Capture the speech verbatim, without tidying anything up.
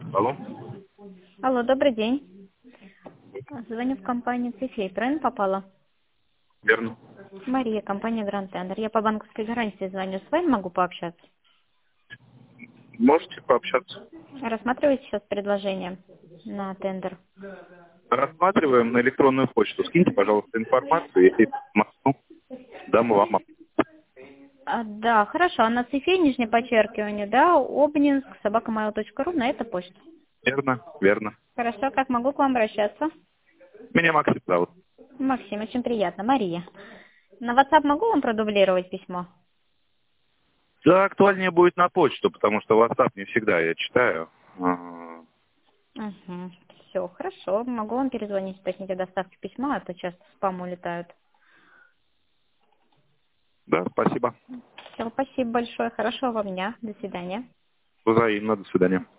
Алло, Алло, добрый день. Звоню в компанию Цифей. Правильно попала? верно. Мария, компания Grand Tender. Я по банковской гарантии звоню. С вами могу пообщаться? Можете пообщаться? Рассматриваете сейчас предложение на тендер? Рассматриваем на электронную почту. Скиньте, пожалуйста, информацию, если могу, дам вам. А, да, хорошо. А на Цифей, нижнее подчеркивание, да, обнинск, собака mail точка ру, на это почту. Верно, верно. Хорошо, как могу к вам обращаться? Меня Максим зовут. Максим, очень приятно. Мария. На WhatsApp могу вам продублировать письмо? Да, актуальнее будет на почту, потому что WhatsApp не всегда я читаю. А, Угу. Все, хорошо. Могу вам перезвонить, уточнить о доставке письма, а то часто в спам улетают. Да, спасибо. Все, спасибо большое. Хорошего вам дня. До свидания. Взаимно, до свидания.